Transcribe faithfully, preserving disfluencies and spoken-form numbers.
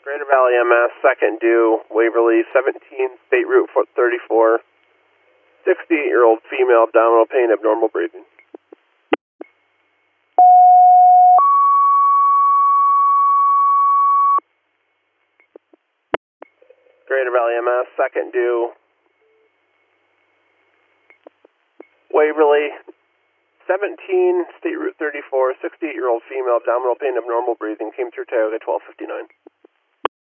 Greater Valley M S, second due, Waverly, seventeen, State Route thirty-four, sixty-eight-year-old female, abdominal pain, abnormal breathing. Greater Valley M S, second due, Waverly, seventeen, State Route thirty-four, sixty-eight-year-old female, abdominal pain, abnormal breathing, came through Tioga twelve fifty-nine.